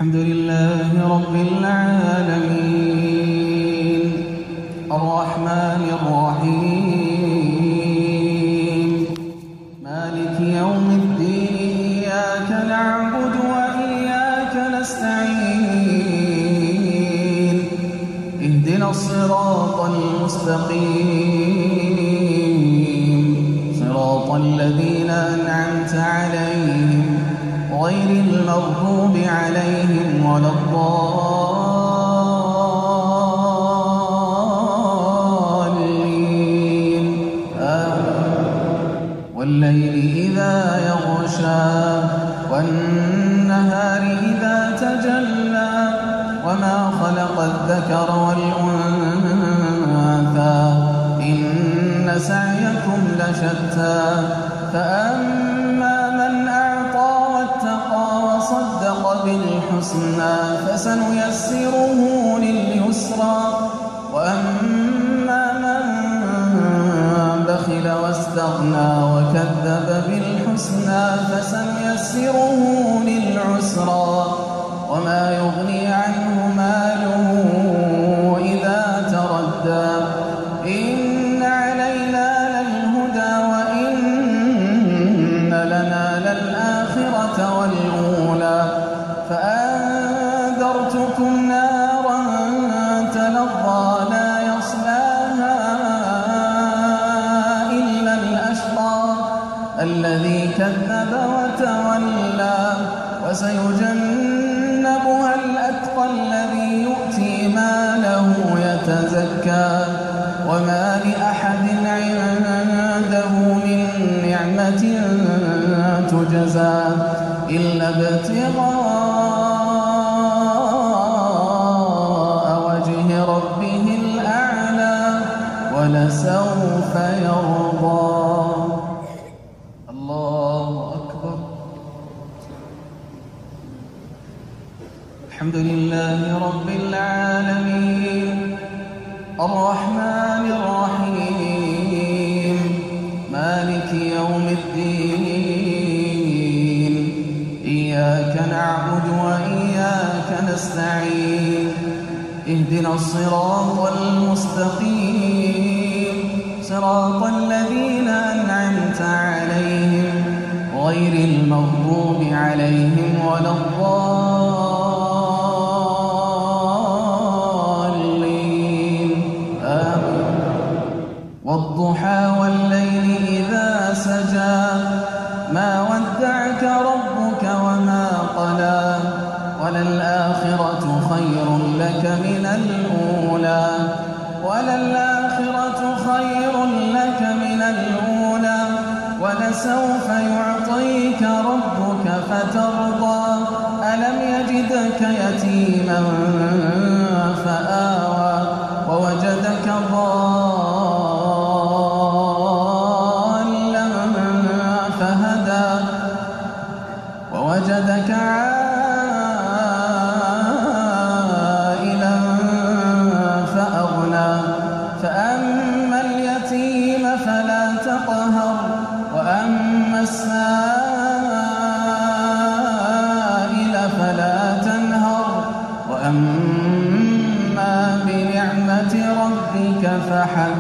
الحمد لله رب العالمين الرحمن الرحيم مالك يوم الدين إياك نعبد وإياك نستعين اهدنا الصراط المستقيم صراط الذين أنعمت عليهم غير المغضوب عليهم ولا الضالين والليل إذا يغشى والنهار إذا تجلى وما خلق الذكر والأنثى إن سعيكم لشتى فأما من أعطى واتقى وصدق بالحسنى فسنيسره لليسرى وأما من بخل واستغنى وكذب بالحسنى فسنيسره للعسرى وما يغني عنه ماله إذا تردى إن علينا للهدى وإن لنا للآخرة والأولى فأنذرتكم نارا تلظى لا يصلاها إلا الأشقى الذي كذب وتولى وسيجنبها الأتقى الذي يؤتي ماله يتزكى وما لأحد عنده من نعمة تجزى إلا ابتغاء وجه ربه الأعلى ولسوف يرضى. الله أكبر. الحمد لله رب العالمين الرحمن الرحيم مالك يوم الدين إياك نعبد وإياك نستعين اهدنا الصراط المستقيم صراط الذين أنعمت عليهم غير المغضوب عليهم ولا الضالين آمين. والضحى والليل إذا سجى ما ودعك ربك وما قلى وللآخرة خير لك من الأولى ولسوف يعطيك ربك فترضى ألم يجدك يتيما فآوى ووجدك ضالا فهدى ووجدك عائلا فأغنى فأما اليتيم فلا تقهر وأما السائل فلا تنهر وأما بنعمة ربك فحدث